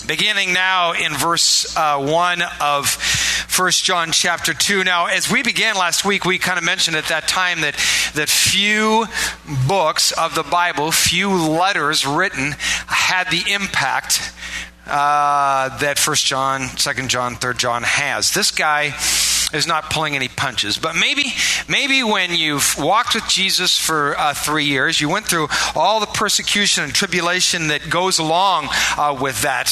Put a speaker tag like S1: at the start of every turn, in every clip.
S1: Beginning now in verse 1 of 1 John chapter 2. Now, as we began last week, we kind of mentioned at that time that few books of the Bible, few letters written had the impact that 1 John, 2 John, 3 John has. This guy is not pulling any punches. But maybe when you've walked with Jesus for 3 years, you went through all the persecution and tribulation that goes along with that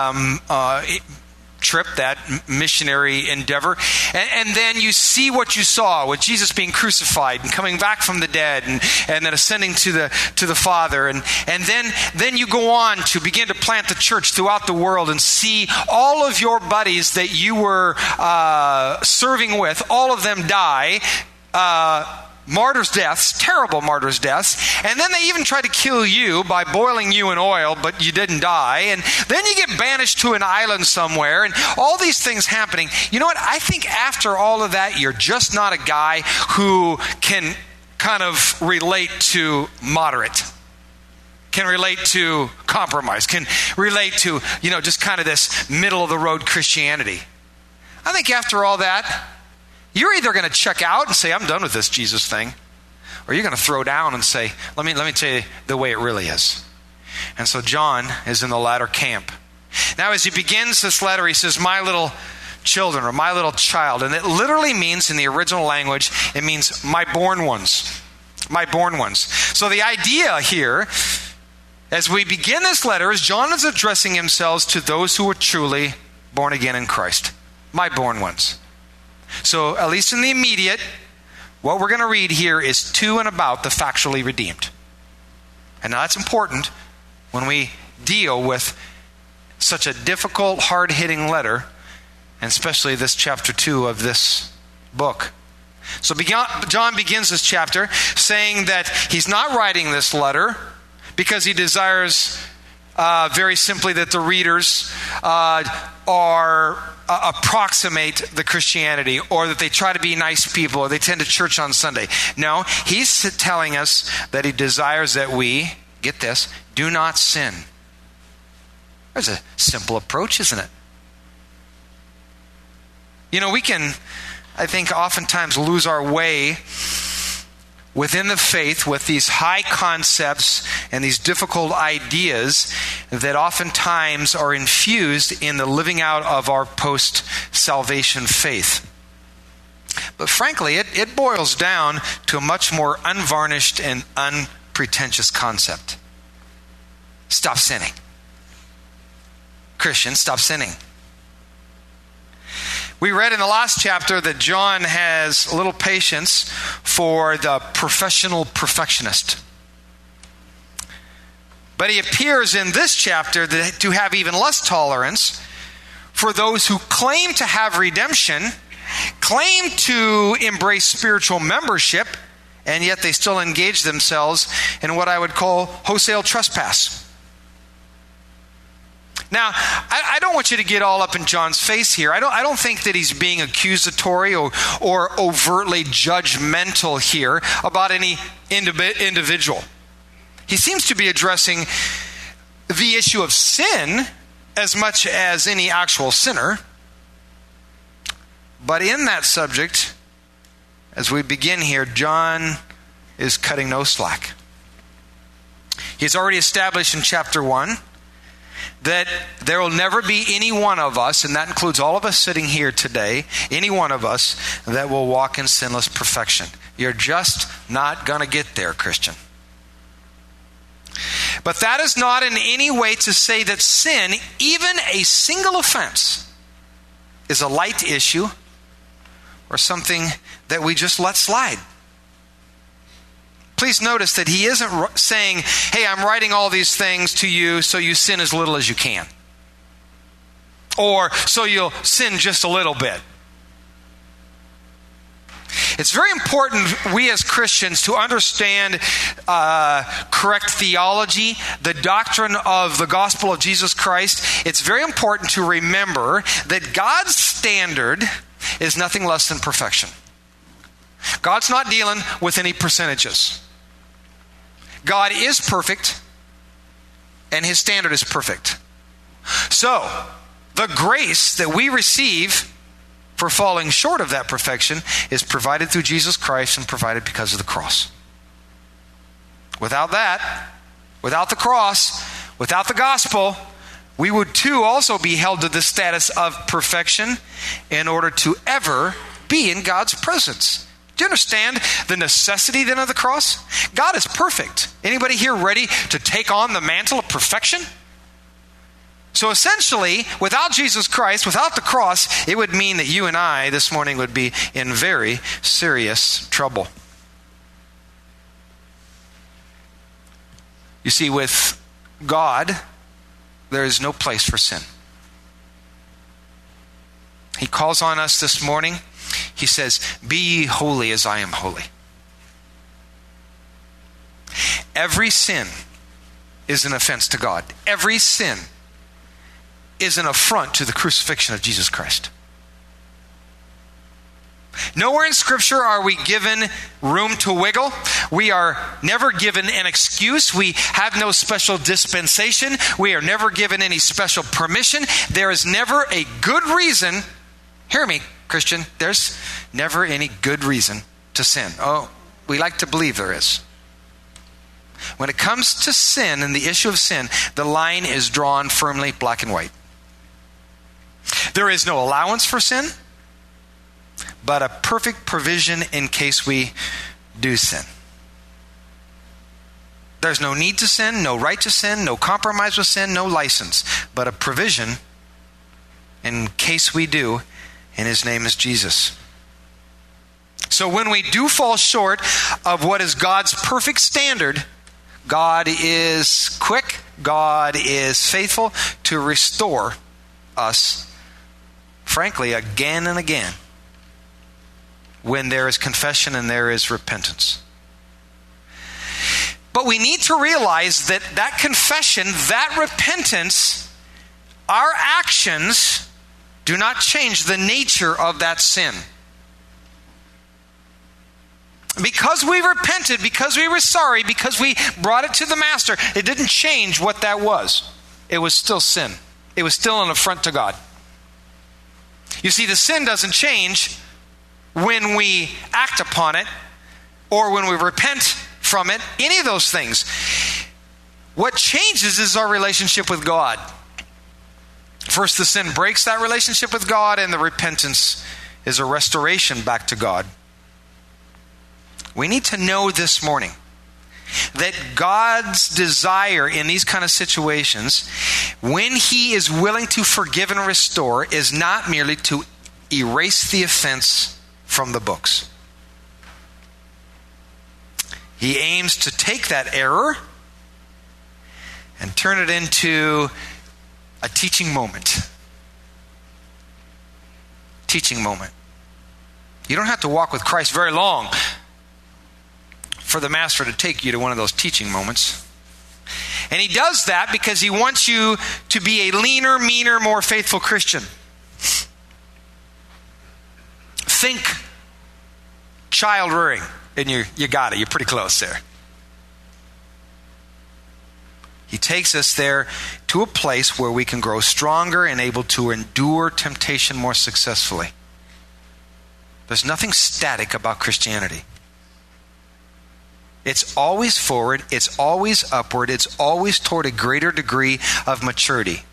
S1: trip, that missionary endeavor, and then you see what you saw with Jesus being crucified and coming back from the dead and then ascending to the Father, and then you go on to begin to plant the church throughout the world and see all of your buddies that you were serving with, all of them die, martyrs' deaths, terrible martyrs' deaths, and then they even try to kill you by boiling you in oil, but you didn't die, and then you get banished to an island somewhere, and all these things happening. You know what? I think after all of that, you're just not a guy who can kind of relate to moderate, can relate to compromise, can relate to, just kind of this middle-of-the-road Christianity. I think after all that, you're either going to check out and say, I'm done with this Jesus thing, or you're going to throw down and say, let me tell you the way it really is. And so John is in the latter camp. Now, as he begins this letter, he says, my little children, or my little child. And it literally means, in the original language, it means my born ones. My born ones. So the idea here, as we begin this letter, is John is addressing himself to those who are truly born again in Christ. My born ones. So, at least in the immediate, what we're going to read here is to and about the factually redeemed. And now that's important when we deal with such a difficult, hard-hitting letter, and especially this chapter 2 of this book. So John begins this chapter saying that he's not writing this letter because he desires very simply that the readers approximate the Christianity, or that they try to be nice people, or they attend to church on Sunday. No, he's telling us that he desires that we, get this, do not sin. There's a simple approach, isn't it? We can, I think, oftentimes lose our way within the faith with these high concepts and these difficult ideas that oftentimes are infused in the living out of our post-salvation faith. But frankly, it boils down to a much more unvarnished and unpretentious concept. Stop sinning. Christians, stop sinning. We read in the last chapter that John has little patience for the professional perfectionist. But he appears in this chapter to have even less tolerance for those who claim to have redemption, claim to embrace spiritual membership, and yet they still engage themselves in what I would call wholesale trespass. Now, I don't want you to get all up in John's face here. I don't think that he's being accusatory or overtly judgmental here about any individual. He seems to be addressing the issue of sin as much as any actual sinner. But in that subject, as we begin here, John is cutting no slack. He's already established in chapter 1 that there will never be any one of us, and that includes all of us sitting here today, any one of us that will walk in sinless perfection. You're just not going to get there, Christian. But that is not in any way to say that sin, even a single offense, is a light issue or something that we just let slide. Please notice that he isn't saying, hey, I'm writing all these things to you so you sin as little as you can. Or so you'll sin just a little bit. It's very important, we as Christians, to understand correct theology, the doctrine of the gospel of Jesus Christ. It's very important to remember that God's standard is nothing less than perfection. God's not dealing with any percentages. God is perfect, and his standard is perfect. So, the grace that we receive for falling short of that perfection is provided through Jesus Christ and provided because of the cross. Without that, without the cross, without the gospel, we would too also be held to the status of perfection in order to ever be in God's presence. Do you understand the necessity then of the cross? God is perfect. Anybody here ready to take on the mantle of perfection? So essentially, without Jesus Christ, without the cross, it would mean that you and I this morning would be in very serious trouble. You see, with God, there is no place for sin. He calls on us this morning. He says, "Be ye holy as I am holy." Every sin is an offense to God. Every sin is an affront to the crucifixion of Jesus Christ. Nowhere in Scripture are we given room to wiggle. We are never given an excuse. We have no special dispensation. We are never given any special permission. There is never a good reason. Hear me, Christian. There's never any good reason to sin. Oh, we like to believe there is. When it comes to sin and the issue of sin, the line is drawn firmly black and white. There is no allowance for sin, but a perfect provision in case we do sin. There's no need to sin, no right to sin, no compromise with sin, no license, but a provision in case we do, and his name is Jesus. So when we do fall short of what is God's perfect standard, God is quick, God is faithful to restore us, frankly, again and again, when there is confession and there is repentance. But we need to realize that that confession, that repentance, our actions do not change the nature of that sin. Because we repented, because we were sorry, because we brought it to the Master, it didn't change what that was. It was still sin. It was still an affront to God. You see, the sin doesn't change when we act upon it or when we repent from it, any of those things. What changes is our relationship with God. First, the sin breaks that relationship with God, and the repentance is a restoration back to God. We need to know this morning that God's desire in these kind of situations, when he is willing to forgive and restore, is not merely to erase the offense from the books. He aims to take that error and turn it into a teaching moment. Teaching moment. You don't have to walk with Christ very long for the Master to take you to one of those teaching moments. And he does that because he wants you to be a leaner, meaner, more faithful Christian. Think child rearing, and you got it. You're pretty close there. He takes us there to a place where we can grow stronger and able to endure temptation more successfully. There's nothing static about Christianity. It's always forward, it's always upward, it's always toward a greater degree of maturity.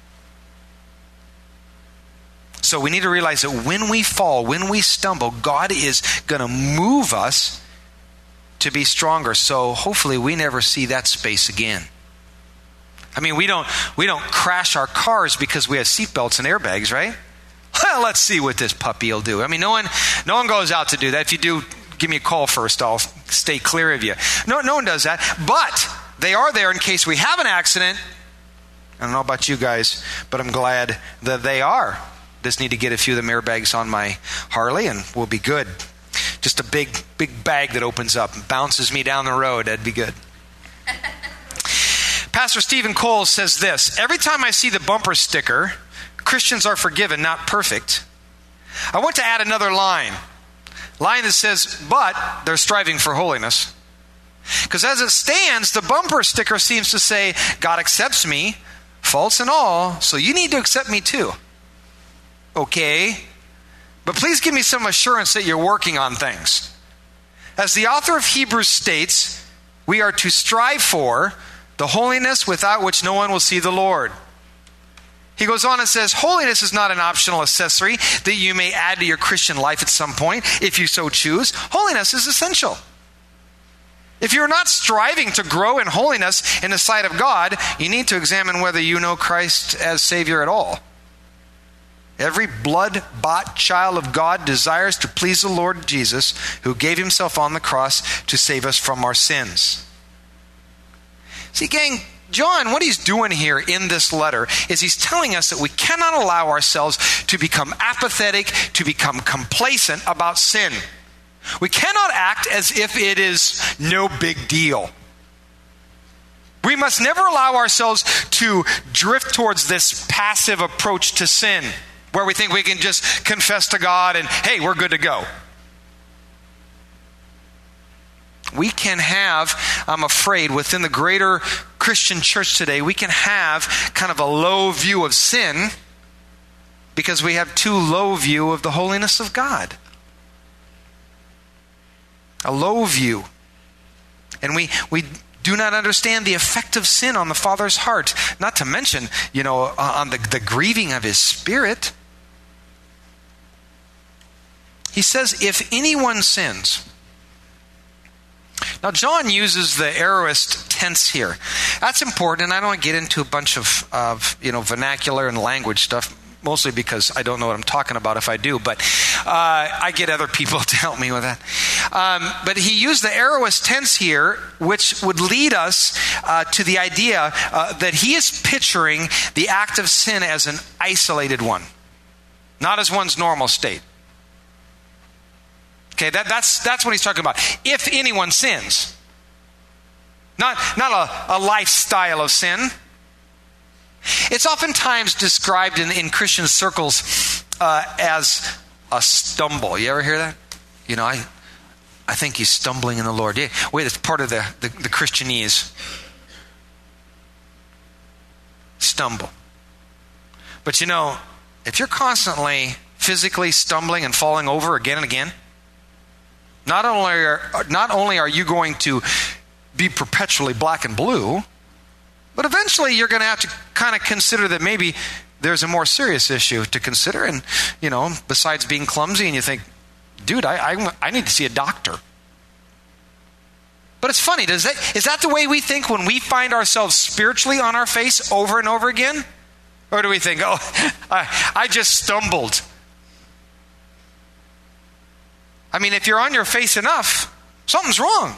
S1: So we need to realize that when we fall, when we stumble, God is going to move us to be stronger. So hopefully we never see that space again. I mean, we don't crash our cars because we have seatbelts and airbags, right? Well, let's see what this puppy will do. I mean, no one goes out to do that. If you do, give me a call first. I'll stay clear of you. No one does that. But they are there in case we have an accident. I don't know about you guys, but I'm glad that they are. Just need to get a few of them airbags on my Harley and we'll be good. Just a big bag that opens up and bounces me down the road. That'd be good. Pastor Stephen Cole says this: every time I see the bumper sticker, Christians are forgiven, not perfect, I want to add another line that says, but they're striving for holiness. Because as it stands, the bumper sticker seems to say, God accepts me, faults and all, so you need to accept me too. Okay, but please give me some assurance that you're working on things. As the author of Hebrews states, we are to strive for the holiness without which no one will see the Lord. He goes on and says, holiness is not an optional accessory that you may add to your Christian life at some point, if you so choose. Holiness is essential. If you're not striving to grow in holiness in the sight of God, you need to examine whether you know Christ as Savior at all. Every blood-bought child of God desires to please the Lord Jesus, who gave himself on the cross to save us from our sins. See, gang, John, what he's doing here in this letter is he's telling us that we cannot allow ourselves to become apathetic, to become complacent about sin. We cannot act as if it is no big deal. We must never allow ourselves to drift towards this passive approach to sin, where we think we can just confess to God and, hey, we're good to go. We can have, I'm afraid, within the greater Christian church today, we can have kind of a low view of sin because we have too low view of the holiness of God. A low view. And we do not understand the effect of sin on the Father's heart. Not to mention, on the grieving of his Spirit. He says, if anyone sins. Now, John uses the aorist tense here. That's important, and I don't want to get into a bunch of vernacular and language stuff, mostly because I don't know what I'm talking about if I do, but I get other people to help me with that. But he used the aorist tense here, which would lead us to the idea that he is picturing the act of sin as an isolated one, not as one's normal state. Okay, that's what he's talking about. If anyone sins. Not a lifestyle of sin. It's oftentimes described in Christian circles as a stumble. You ever hear that? I think he's stumbling in the Lord. Yeah, wait, it's part of the Christianese. Stumble. But if you're constantly physically stumbling and falling over again and again, not only are you going to be perpetually black and blue, but eventually you're going to have to kind of consider that maybe there's a more serious issue to consider. And, besides being clumsy, and you think, dude, I need to see a doctor. But it's funny, is that the way we think when we find ourselves spiritually on our face over and over again? Or do we think, I just stumbled? I mean, if you're on your face enough, something's wrong.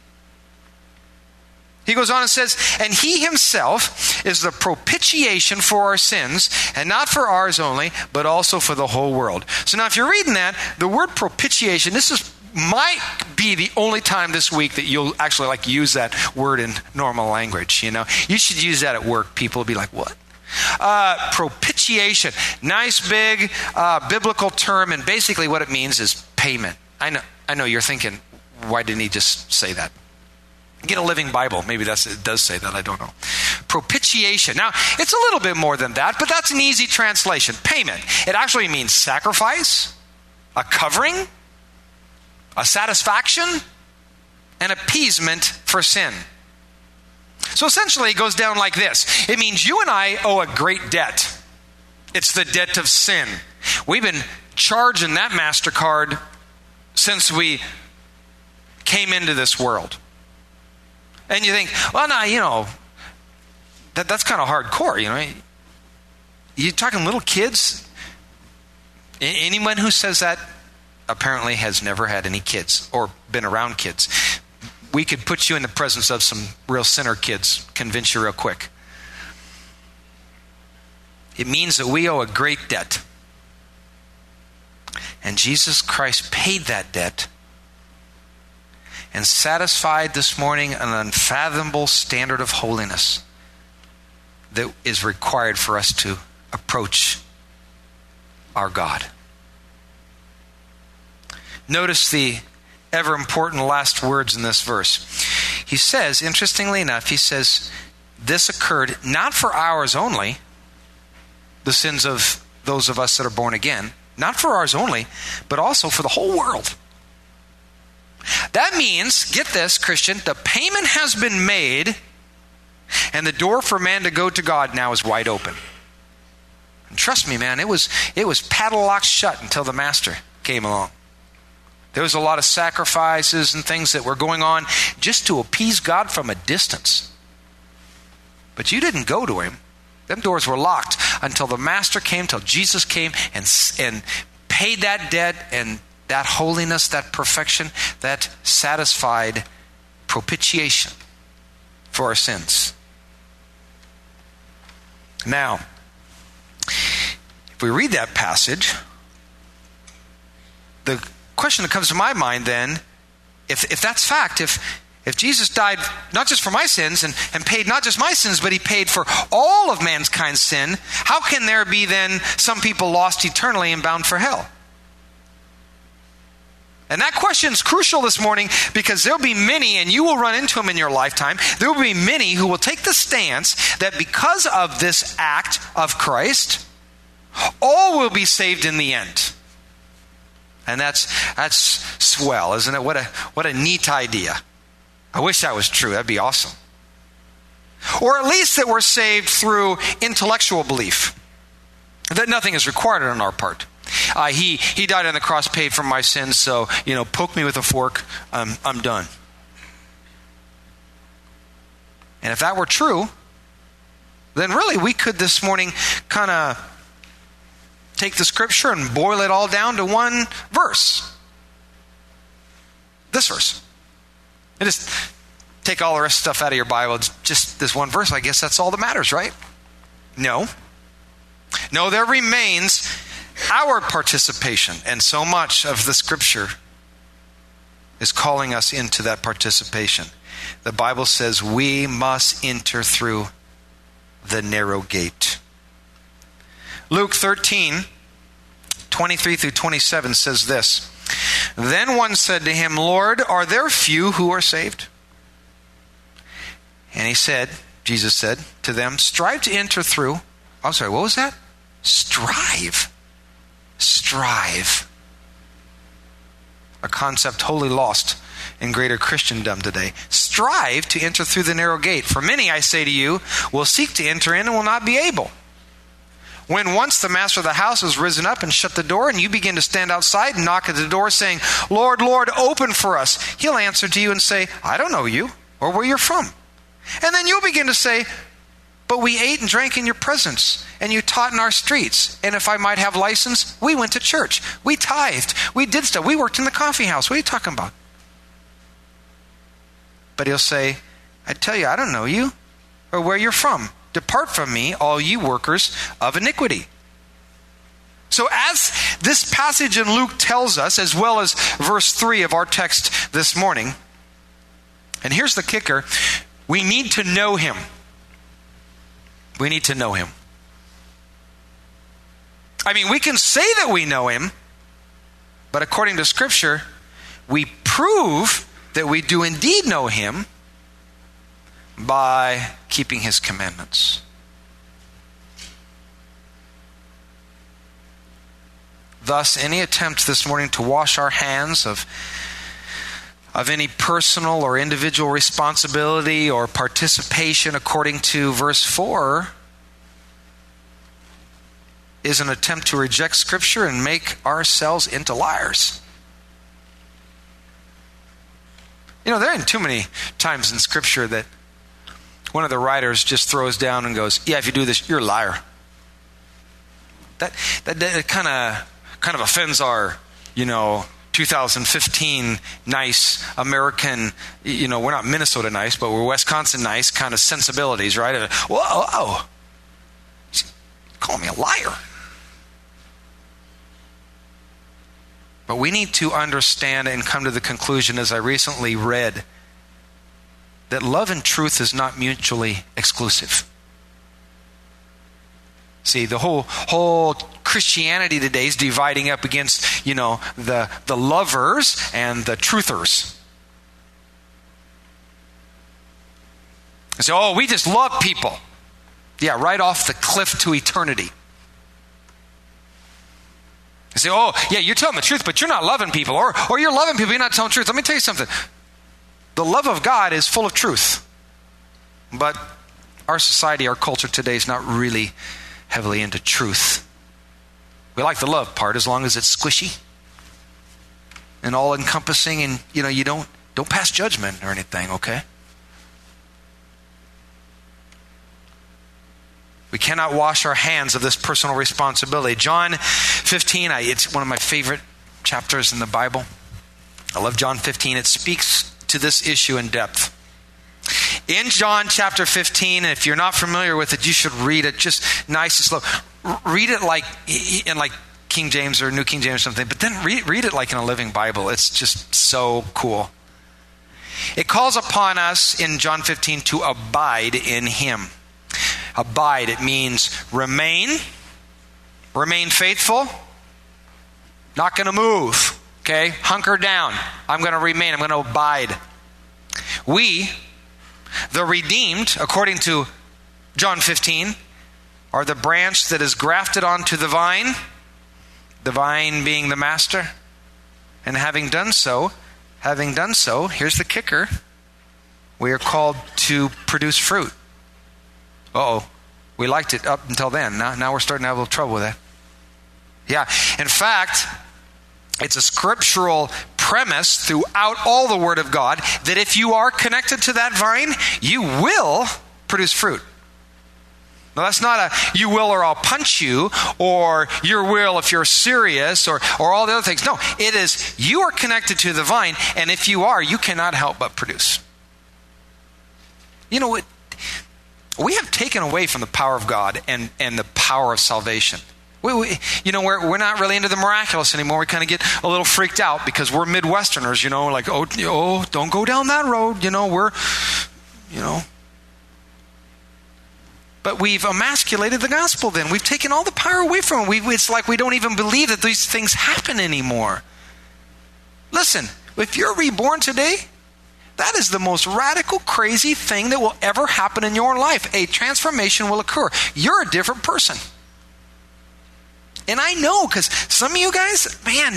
S1: He goes on and says, and he himself is the propitiation for our sins, and not for ours only, but also for the whole world. So now if you're reading that, the word propitiation, might be the only time this week that you'll actually use that word in normal language. You should use that at work. People will be like, what? Propitiation, nice big biblical term, and basically what it means is payment. I know you're thinking, why didn't he just say that? Get a Living Bible. Maybe it does say that. I don't know. Propitiation. Now, it's a little bit more than that, but that's an easy translation. Payment. It actually means sacrifice, a covering, a satisfaction, and appeasement for sin. So essentially, it goes down like this. It means you and I owe a great debt. It's the debt of sin. We've been charging that MasterCard since we came into this world. And you think, well, now, that's kind of hardcore, You're talking little kids? Anyone who says that apparently has never had any kids or been around kids. We could put you in the presence of some real sinner kids, convince you real quick. It means that we owe a great debt. And Jesus Christ paid that debt and satisfied this morning an unfathomable standard of holiness that is required for us to approach our God. Notice the ever important last words in this verse. He says, interestingly enough, this occurred not for ours only, the sins of those of us that are born again, not for ours only, but also for the whole world. That means, get this, Christian, the payment has been made, and the door for man to go to God now is wide open. And trust me, man, it was padlocked shut until the Master came along. There was a lot of sacrifices and things that were going on just to appease God from a distance. But you didn't go to him. Them doors were locked until the Master came, till Jesus came and paid that debt, and that holiness, that perfection, that satisfied propitiation for our sins. Now, if we read that passage, the question that comes to my mind then, if that's fact, if Jesus died not just for my sins and paid not just my sins, but he paid for all of mankind's sin, how can there be then some people lost eternally and bound for hell? And that question is crucial this morning, because there'll be many, and you will run into them in your lifetime, there will be many who will take the stance that because of this act of Christ, all will be saved in the end. And that's swell, isn't it? What a neat idea. I wish that was true. That'd be awesome. Or at least that we're saved through intellectual belief, that nothing is required on our part. He died on the cross, paid for my sins, so, poke me with a fork, I'm done. And if that were true, then really we could this morning kind of take the scripture and boil it all down to one verse. This verse. And just take all the rest of the stuff out of your Bible. It's just this one verse. I guess that's all that matters, right? No, there remains our participation, and so much of the scripture is calling us into that participation. The Bible says we must enter through the narrow gate. Luke 13, 23 through 27 says this. Then one said to him, Lord, are there few who are saved? And Jesus said to them, strive to enter through. I'm sorry, what was that? Strive. A concept wholly lost in greater Christendom today. Strive to enter through the narrow gate. For many, I say to you, will seek to enter in and will not be able. When once the master of the house has risen up and shut the door, and you begin to stand outside and knock at the door, saying, Lord, Lord, open for us, he'll answer to you and say, I don't know you, or where you're from. And then you'll begin to say, but we ate and drank in your presence, and you taught in our streets. And if I might have license, we went to church. We tithed. We did stuff. We worked in the coffee house. What are you talking about? But he'll say, I tell you, I don't know you, or where you're from. Depart from me, all you workers of iniquity. So as this passage in Luke tells us, as well as verse 3 of our text this morning, and here's the kicker, we need to know him. We need to know him. I mean, we can say that we know him, but according to Scripture, we prove that we do indeed know him by keeping his commandments. Thus, any attempt this morning to wash our hands of any personal or individual responsibility or participation according to verse 4 is an attempt to reject Scripture and make ourselves into liars. There aren't too many times in Scripture that one of the writers just throws down and goes, yeah, if you do this, you're a liar. That kind of offends our, 2015 nice American, we're not Minnesota nice, but we're Wisconsin nice kind of sensibilities, right? Whoa, call me a liar. But we need to understand and come to the conclusion, as I recently read, that love and truth is not mutually exclusive. See, the whole Christianity today is dividing up against, the lovers and the truthers. And say, oh, we just love people. Yeah, right off the cliff to eternity. You say, oh, yeah, you're telling the truth, but you're not loving people. Or you're loving people, you're not telling the truth. Let me tell you something. The love of God is full of truth. But our society, our culture today is not really heavily into truth. We like the love part as long as it's squishy and all-encompassing, and you don't pass judgment or anything, okay? We cannot wash our hands of this personal responsibility. John 15, it's one of my favorite chapters in the Bible. I love John 15. It speaks to this issue in depth. In John chapter 15, and if you're not familiar with it, you should read it just nice and slow. Read it like in King James or New King James or something, but then read it like in a living Bible. It's just so cool. It calls upon us in John 15 to abide in Him. Abide, it means remain faithful, not going to move, okay? Hunker down. I'm going to remain. I'm going to abide. We, the redeemed, according to John 15, are the branch that is grafted onto the vine being the master. And having done so, here's the kicker, we are called to produce fruit. We liked it up until then. Now we're starting to have a little trouble with that. Yeah, in fact, it's a scriptural premise throughout all the Word of God that if you are connected to that vine, you will produce fruit. Now, that's not a you will or I'll punch you, or your will if you're serious, or all the other things. No, it is you are connected to the vine, and if you are, you cannot help but produce. You know what? We have taken away from the power of God and the power of salvation. We're not really into the miraculous anymore. We kind of get a little freaked out because we're Midwesterners, like, don't go down that road. But we've emasculated the gospel then. We've taken all the power away from it. It's like we don't even believe that these things happen anymore. Listen, if you're reborn today, that is the most radical, crazy thing that will ever happen in your life. A transformation will occur. You're a different person. And I know, because some of you guys, man,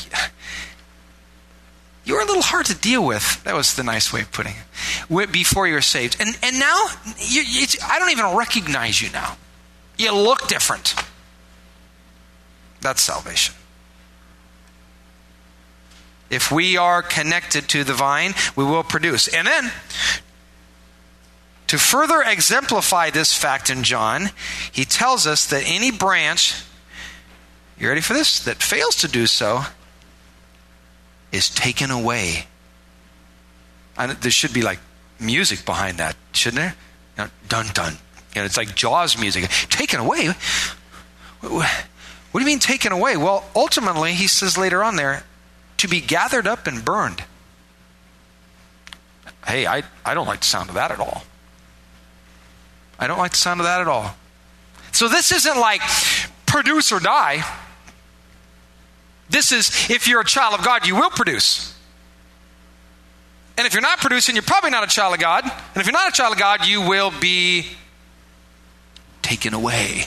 S1: you're a little hard to deal with. That was the nice way of putting it. Before you're saved. And now, I don't even recognize you now. You look different. That's salvation. If we are connected to the vine, we will produce. And then, to further exemplify this fact in John, he tells us that any branch, you ready for this, that fails to do so is taken away. And there should be like music behind that, shouldn't there? Dun dun. It's like Jaws music. Taken away? What do you mean taken away? Well, ultimately, he says later on there, to be gathered up and burned. Hey, I don't like the sound of that at all. I don't like the sound of that at all. So this isn't like produce or die. This is, if you're a child of God, you will produce. And if you're not producing, you're probably not a child of God. And if you're not a child of God, you will be taken away.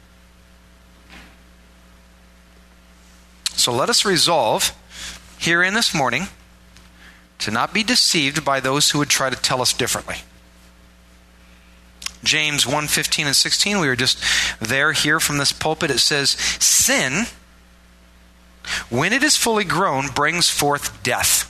S1: So let us resolve herein this morning to not be deceived by those who would try to tell us differently. James 1:15 and 16, we were just here from this pulpit. It says, sin, when it is fully grown, brings forth death.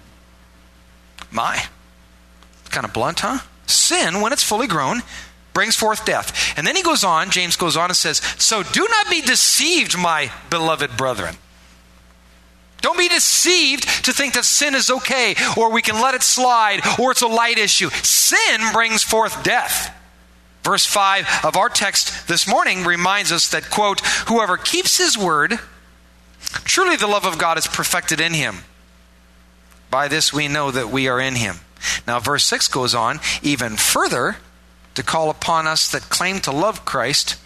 S1: My, kind of blunt, huh? Sin, when it's fully grown, brings forth death. And then James goes on and says, so do not be deceived, my beloved brethren. Don't be deceived to think that sin is okay, or we can let it slide, or it's a light issue. Sin brings forth death. Verse 5 of our text this morning reminds us that, quote, whoever keeps his word, truly the love of God is perfected in him. By this we know that we are in him. Now verse 6 goes on even further to call upon us that claim to love Christ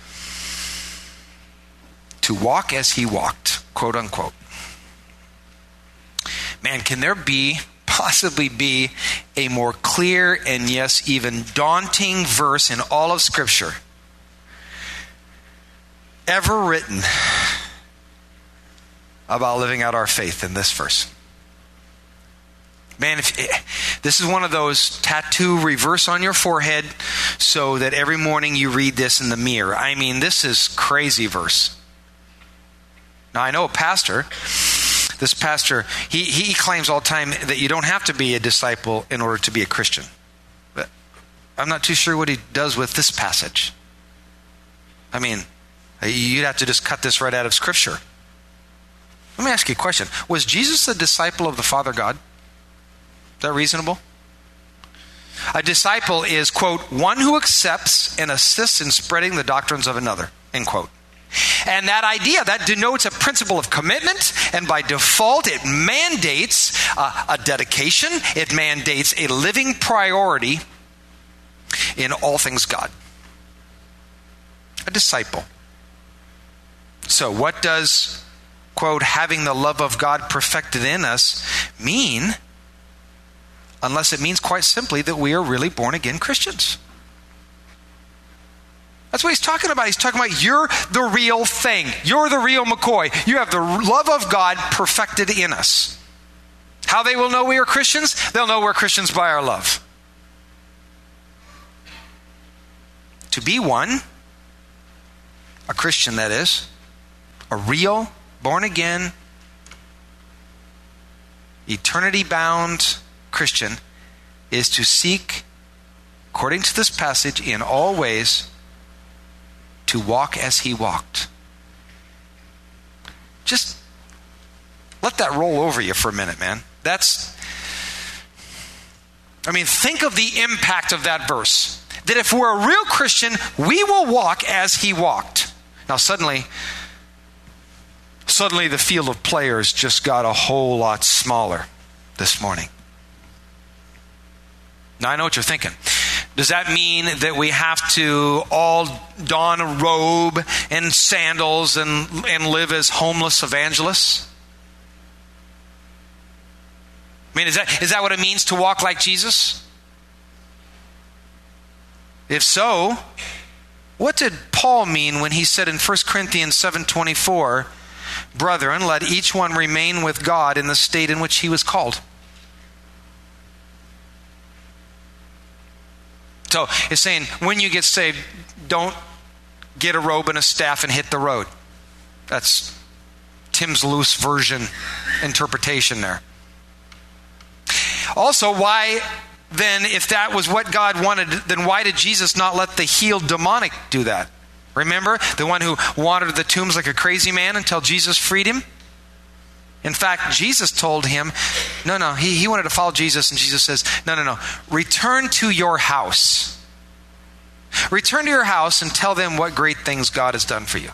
S1: to walk as he walked, quote unquote. Man, can there be possibly be a more clear and yes, even daunting verse in all of Scripture ever written about living out our faith in this verse? Man, this is one of those tattoo reverse on your forehead so that every morning you read this in the mirror. I mean, this is crazy verse. Now, I know a pastor. This pastor, he claims all the time that you don't have to be a disciple in order to be a Christian. But I'm not too sure what he does with this passage. I mean, you'd have to just cut this right out of Scripture. Let me ask you a question. Was Jesus a disciple of the Father God? Is that reasonable? A disciple is, quote, one who accepts and assists in spreading the doctrines of another, end quote. And that idea, that denotes a principle of commitment, and by default it mandates a dedication. It mandates a living priority in all things God. A disciple. So what does, quote, having the love of God perfected in us mean? Unless it means quite simply that we are really born again Christians. That's what he's talking about. He's talking about you're the real thing. You're the real McCoy. You have the love of God perfected in us. How they will know we are Christians? They'll know we're Christians by our love. To be one, a Christian that is, a real, born again, eternity bound Christian, is to seek, according to this passage, in all ways to walk as he walked. Just let that roll over you for a minute, man. Think of the impact of that verse. That if we're a real Christian, we will walk as he walked. Now suddenly the field of players just got a whole lot smaller this morning. Now I know what you're thinking. Does that mean that we have to all don a robe and sandals and live as homeless evangelists? I mean, is that what it means to walk like Jesus? If so, what did Paul mean when he said in 1 Corinthians 7:24, brethren, let each one remain with God in the state in which he was called? So it's saying when you get saved, don't get a robe and a staff and hit the road. That's Tim's loose version interpretation there. Also, why then, if that was what God wanted, then why did Jesus not let the healed demonic do that? Remember, the one who wandered the tombs like a crazy man until Jesus freed him? In fact, Jesus told him, no, he wanted to follow Jesus, and Jesus says, no, return to your house. Return to your house and tell them what great things God has done for you.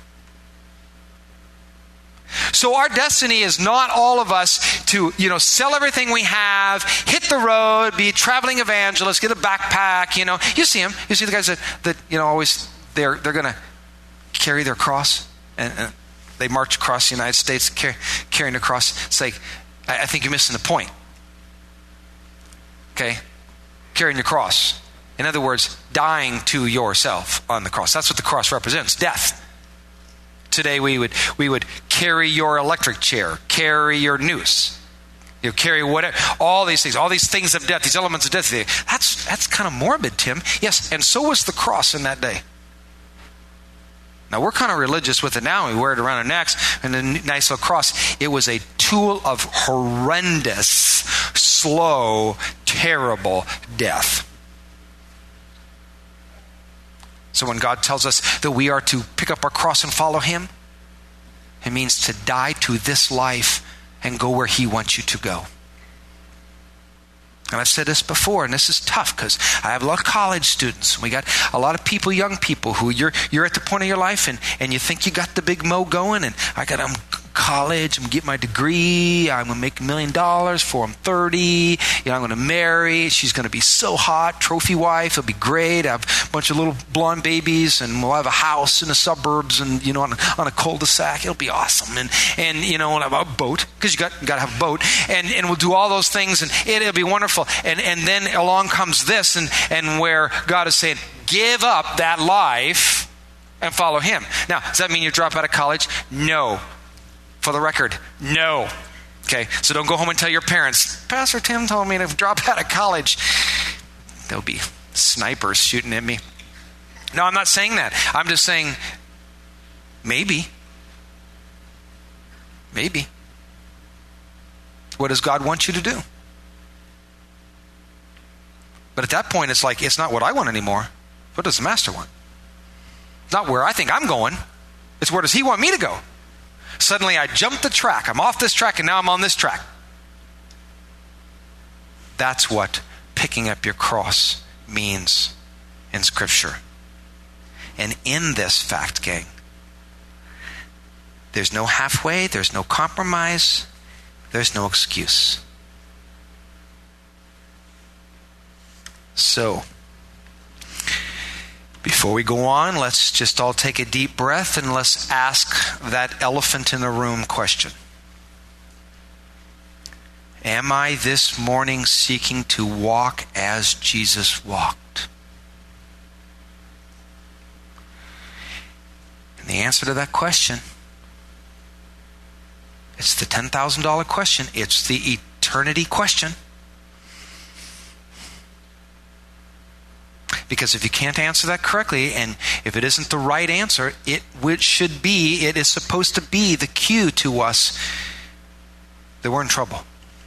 S1: So our destiny is not all of us to, sell everything we have, hit the road, be traveling evangelists, get a backpack, You see them. You see the guys that always, they're going to carry their cross and they march across the United States carrying the cross. It's like, I think you're missing the point. Okay? Carrying your cross. In other words, dying to yourself on the cross. That's what the cross represents, death. Today we would carry your electric chair, carry your noose. Carry whatever, all these things of death, these elements of death. That's kind of morbid, Tim. Yes, and so was the cross in that day. Now, we're kind of religious with it now. We wear it around our necks and a nice little cross. It was a tool of horrendous, slow, terrible death. So when God tells us that we are to pick up our cross and follow him, it means to die to this life and go where he wants you to go. And I've said this before, and this is tough because I have a lot of college students. We got a lot of people, young people, who you're at the point of your life and you think you got the big mo going, and I'm college. I'm going to get my degree. I'm going to make $1 million before I'm 30. I'm going to marry. She's going to be so hot. Trophy wife. It'll be great. I have a bunch of little blonde babies, and we'll have a house in the suburbs and, on a cul-de-sac. It'll be awesome. And we'll have a boat, because you got to have a boat. And we'll do all those things, and it'll be wonderful. And then along comes this, and where God is saying, give up that life and follow him. Now, does that mean you drop out of college? No. For the record, no. Okay, so don't go home and tell your parents, Pastor Tim told me to drop out of college. There'll be snipers shooting at me. No, I'm not saying that. I'm just saying, maybe. Maybe. What does God want you to do? But at that point, it's like, it's not what I want anymore. What does the Master want? It's not where I think I'm going. It's where does he want me to go? Suddenly I jumped the track. I'm off this track, and now I'm on this track. That's what picking up your cross means in Scripture. And in this fact, gang, there's no halfway, there's no compromise, there's no excuse. So, before we go on, let's just all take a deep breath and let's ask that elephant in the room question. Am I this morning seeking to walk as Jesus walked? And the answer to that question, it's the $10,000 question. It's the eternity question. Because if you can't answer that correctly, and if it isn't the right answer, it is supposed to be the cue to us that we're in trouble.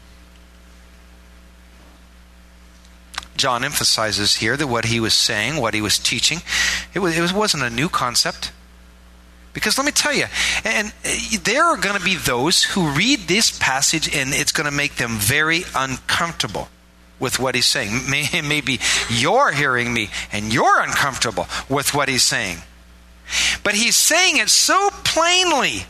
S1: John emphasizes here that what he was saying, what he was teaching, it wasn't a new concept. Because let me tell you, and there are going to be those who read this passage and it's going to make them very uncomfortable with what he's saying. Maybe you're hearing me and you're uncomfortable with what he's saying. But he's saying it so plainly.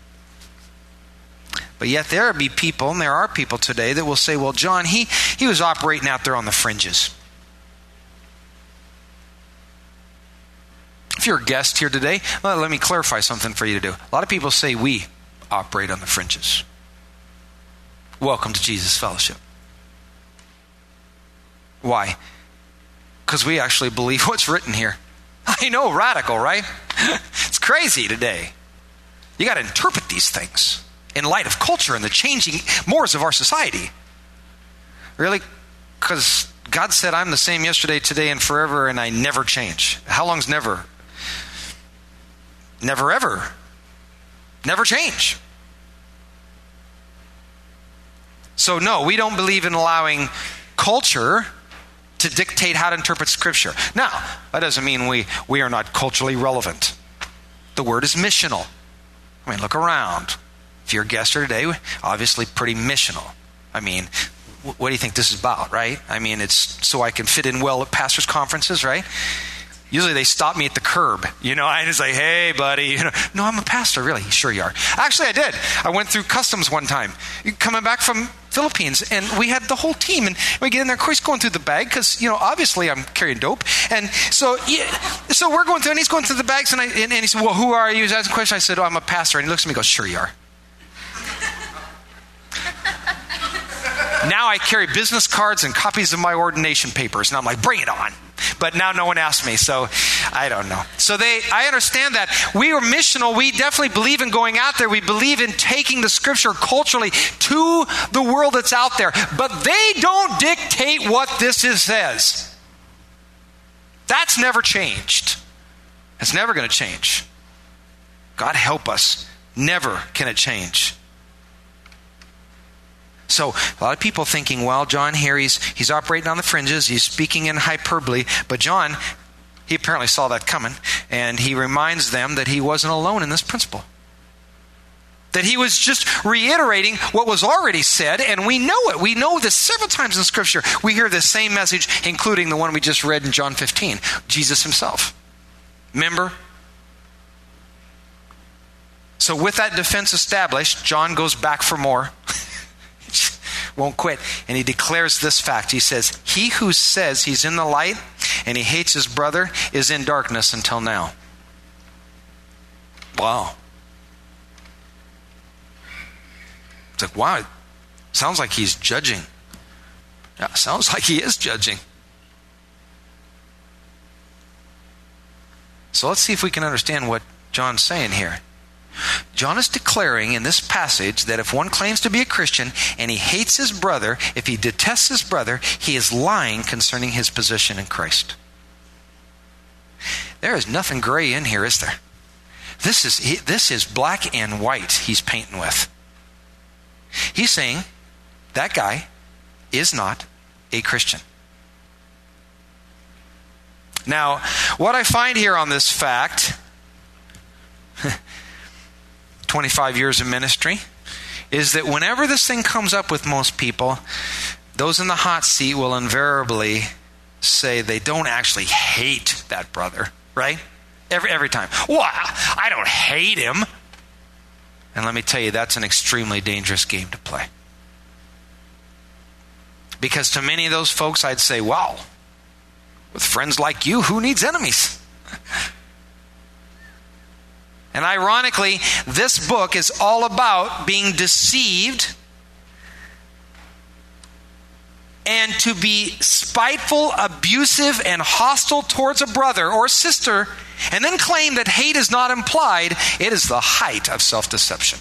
S1: But yet there will be people, and there are people today that will say, well, John, he was operating out there on the fringes. If you're a guest here today, let me clarify something for you to do. A lot of people say we operate on the fringes. Welcome to Jesus Fellowship. Why? Because we actually believe what's written here. I know, radical, right? It's crazy today. You got to interpret these things in light of culture and the changing mores of our society. Really? Because God said, I'm the same yesterday, today, and forever, and I never change. How long's never? Never, ever. Never change. So no, we don't believe in allowing culture to dictate how to interpret Scripture. Now, that doesn't mean we are not culturally relevant. The word is missional. I mean, look around. If you're a guest here today, obviously pretty missional. I mean, what do you think this is about, right? I mean, it's so I can fit in well at pastors' conferences, right? Usually they stop me at the curb. I just say, hey, buddy. No, I'm a pastor, really. Sure you are. Actually, I did. I went through customs one time, coming back from Philippines, and we had the whole team, and we get in there, of course, going through the bag, because, obviously I'm carrying dope. And so we're going through, and he's going through the bags, and he said, well, who are you? He's asking a question. I said, oh, I'm a pastor. And he looks at me and goes, sure you are. Now I carry business cards and copies of my ordination papers, and I'm like, bring it on. But now no one asked me, so I don't know. So I understand that. We are missional. We definitely believe in going out there. We believe in taking the Scripture culturally to the world that's out there. But they don't dictate what this says. That's never changed. It's never going to change. God help us. Never can it change. So a lot of people thinking, well, John here, he's operating on the fringes, he's speaking in hyperbole, but John, he apparently saw that coming, and he reminds them that he wasn't alone in this principle. That he was just reiterating what was already said, and we know it. We know this several times in Scripture. We hear the same message, including the one we just read in John 15, Jesus himself. Remember? So with that defense established, John goes back for more. Won't quit. And he declares this fact. He says, he who says he's in the light and he hates his brother is in darkness until now. Wow. It's like, wow, it sounds like he's judging. Yeah, sounds like he is judging. So let's see if we can understand what John's saying here. John is declaring in this passage that if one claims to be a Christian and he hates his brother, if he detests his brother, he is lying concerning his position in Christ. There is nothing gray in here, is there? This is black and white he's painting with. He's saying that guy is not a Christian. Now, what I find here on this fact, 25 years of ministry, is that whenever this thing comes up with most people, those in the hot seat will invariably say they don't actually hate that brother, right? Every time. Well, I don't hate him. And let me tell you, that's an extremely dangerous game to play. Because to many of those folks, I'd say, wow, with friends like you, who needs enemies? And ironically, this book is all about being deceived and to be spiteful, abusive, and hostile towards a brother or sister, and then claim that hate is not implied. It is the height of self-deception.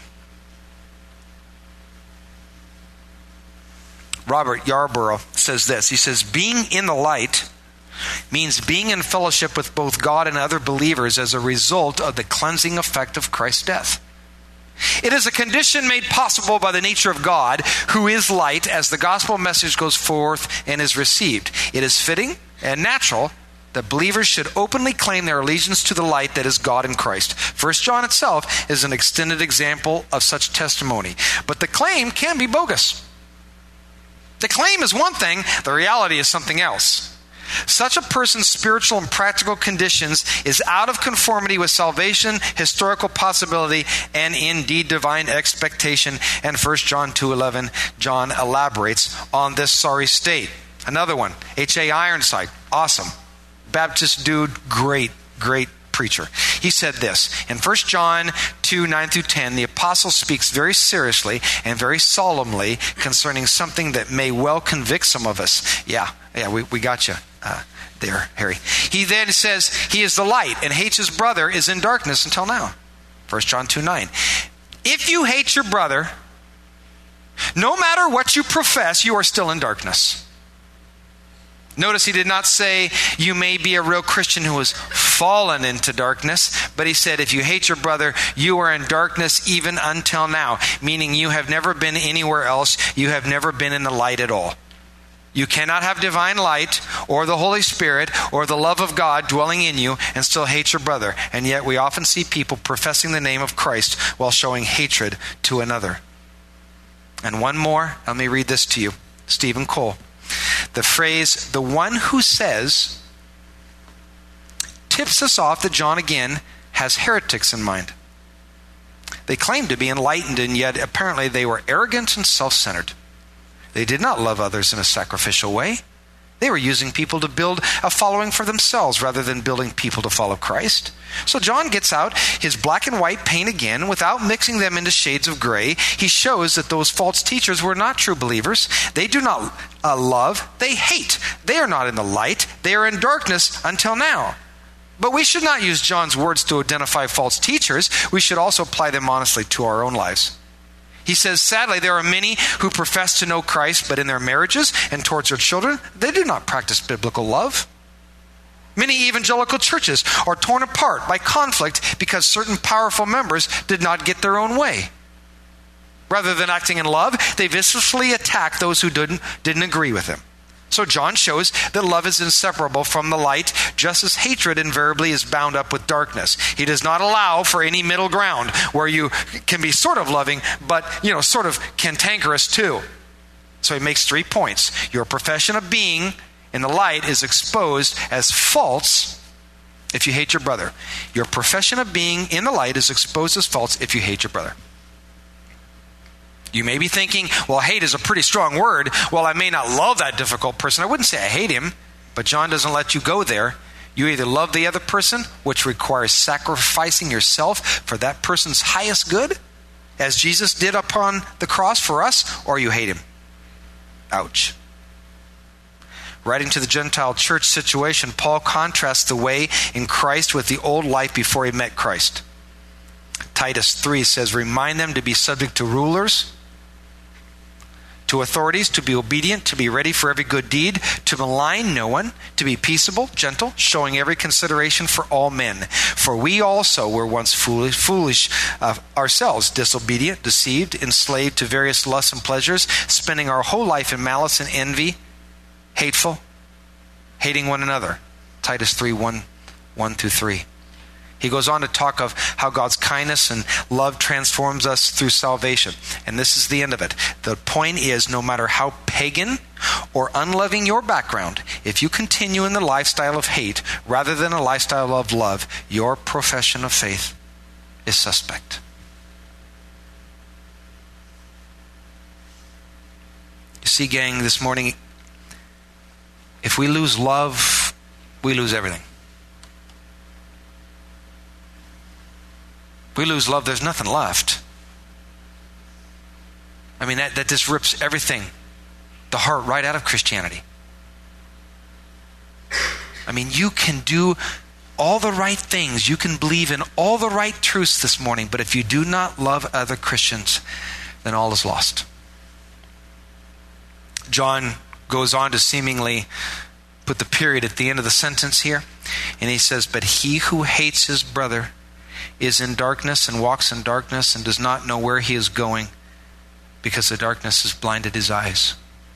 S1: Robert Yarborough says this. He says, being in the light means being in fellowship with both God and other believers as a result of the cleansing effect of Christ's death. It is a condition made possible by the nature of God, who is light, as the gospel message goes forth and is received. It is fitting and natural that believers should openly claim their allegiance to the light that is God in Christ. 1 John itself is an extended example of such testimony. But the claim can be bogus. The claim is one thing, the reality is something else. Such a person's spiritual and practical conditions is out of conformity with salvation, historical possibility, and indeed divine expectation. And 1 John 2:11, John elaborates on this sorry state. Another one, H.A. Ironside, awesome. Baptist dude, great preacher. He said this, in 1 John 2:9-10, the apostle speaks very seriously and very solemnly concerning something that may well convict some of us. Yeah, we got you there, Harry. He then says, he is the light and hates his brother is in darkness until now. 1 John 2:9. If you hate your brother, no matter what you profess, you are still in darkness. Notice he did not say you may be a real Christian who has fallen into darkness, but he said if you hate your brother, you are in darkness even until now, meaning you have never been anywhere else. You have never been in the light at all. You cannot have divine light or the Holy Spirit or the love of God dwelling in you and still hate your brother. And yet we often see people professing the name of Christ while showing hatred to another. And one more, let me read this to you. Stephen Cole. The phrase, the one who says, tips us off that John again has heretics in mind. They claimed to be enlightened, and yet apparently they were arrogant and self-centered. They did not love others in a sacrificial way. They were using people to build a following for themselves rather than building people to follow Christ. So John gets out his black and white paint again without mixing them into shades of gray. He shows that those false teachers were not true believers. They do not love, they hate. They are not in the light. They are in darkness until now. But we should not use John's words to identify false teachers. We should also apply them honestly to our own lives. He says, sadly, there are many who profess to know Christ, but in their marriages and towards their children, they do not practice biblical love. Many evangelical churches are torn apart by conflict because certain powerful members did not get their own way. Rather than acting in love, they viciously attack those who didn't agree with them. So John shows that love is inseparable from the light, just as hatred invariably is bound up with darkness. He does not allow for any middle ground where you can be sort of loving, but, sort of cantankerous too. So he makes 3 points. Your profession of being in the light is exposed as false if you hate your brother. Your profession of being in the light is exposed as false if you hate your brother. You may be thinking, well, hate is a pretty strong word. Well, I may not love that difficult person. I wouldn't say I hate him, but John doesn't let you go there. You either love the other person, which requires sacrificing yourself for that person's highest good, as Jesus did upon the cross for us, or you hate him. Ouch. Writing to the Gentile church situation, Paul contrasts the way in Christ with the old life before he met Christ. Titus 3 says, remind them to be subject to rulers, to authorities, to be obedient, to be ready for every good deed, to malign no one, to be peaceable, gentle, showing every consideration for all men. For we also were once foolish ourselves, disobedient, deceived, enslaved to various lusts and pleasures, spending our whole life in malice and envy, hateful, hating one another. Titus 3, 1-3. He goes on to talk of how God's kindness and love transforms us through salvation. And this is the end of it. The point is, no matter how pagan or unloving your background, if you continue in the lifestyle of hate rather than a lifestyle of love, your profession of faith is suspect. You see, gang, this morning, if we lose love, we lose everything. If we lose love, there's nothing left. I mean, that just rips everything, the heart, right out of Christianity. I mean, you can do all the right things. You can believe in all the right truths this morning, but if you do not love other Christians, then all is lost. John goes on to seemingly put the period at the end of the sentence here, and he says, but he who hates his brother is in darkness and walks in darkness and does not know where he is going, because the darkness has blinded his eyes.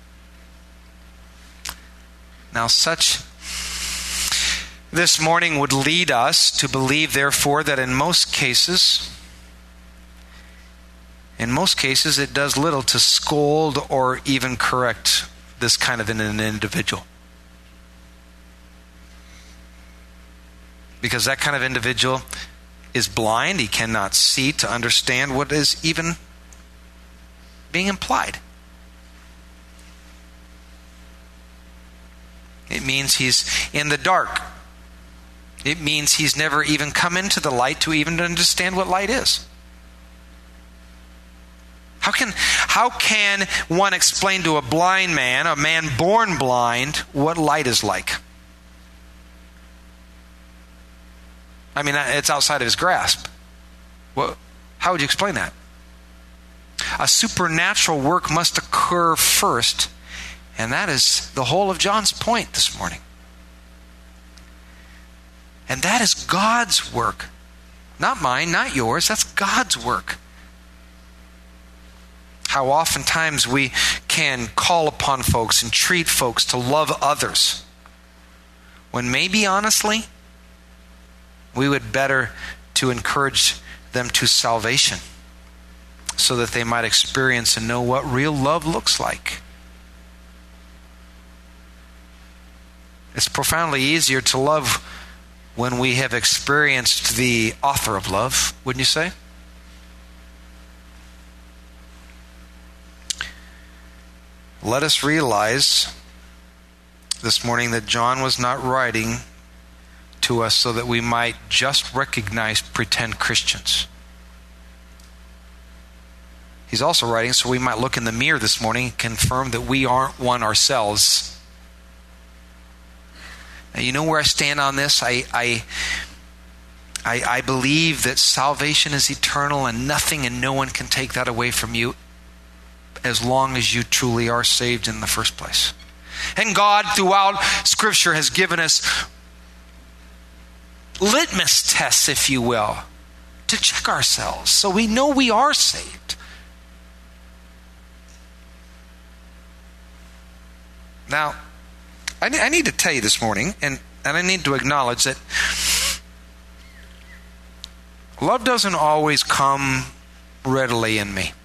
S1: Now, such this morning would lead us to believe, therefore, that in most cases, it does little to scold or even correct this kind of an individual. Because that kind of individual is blind. He cannot see to understand what is even being implied. It means he's in the dark. It means he's never even come into the light to even understand what light is. How can one explain to a blind man, a man born blind, what light is like? I mean, it's outside of his grasp. Well, how would you explain that? A supernatural work must occur first, and that is the whole of John's point this morning. And that is God's work. Not mine, not yours. That's God's work. How oftentimes we can call upon folks and treat folks to love others, when maybe, honestly, we would better to encourage them to salvation so that they might experience and know what real love looks like. It's profoundly easier to love when we have experienced the author of love, wouldn't you say? Let us realize this morning that John was not writing to us so that we might just recognize pretend Christians. He's also writing so we might look in the mirror this morning and confirm that we aren't one ourselves. Now, you know where I stand on this? I believe that salvation is eternal and nothing and no one can take that away from you as long as you truly are saved in the first place. And God, throughout Scripture, has given us litmus tests, if you will, to check ourselves so we know we are saved. Now, I need to tell you this morning, and I need to acknowledge that love doesn't always come readily in me.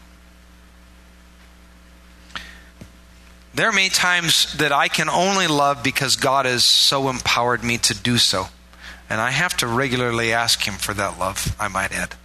S1: There are many times that I can only love because God has so empowered me to do so. And I have to regularly ask him for that love, I might add.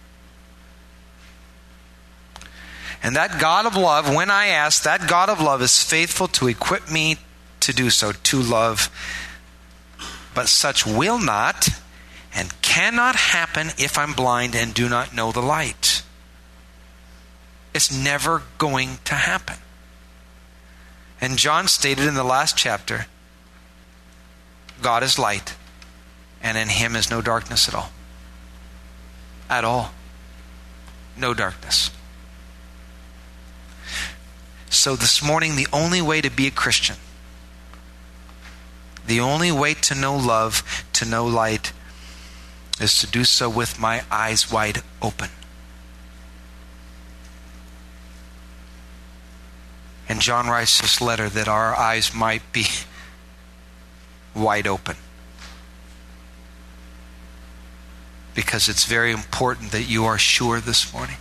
S1: And that God of love, when I ask, that God of love is faithful to equip me to do so, to love. But such will not and cannot happen if I'm blind and do not know the light. It's never going to happen. And John stated in the last chapter, God is light, and in him is no darkness at all. At all. No darkness. So this morning, the only way to be a Christian, the only way to know love, to know light, is to do so with my eyes wide open. And John writes this letter that our eyes might be wide open. Because it's very important that you are sure this morning.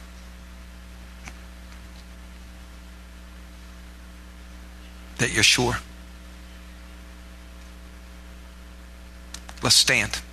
S1: That you're sure. Let's stand.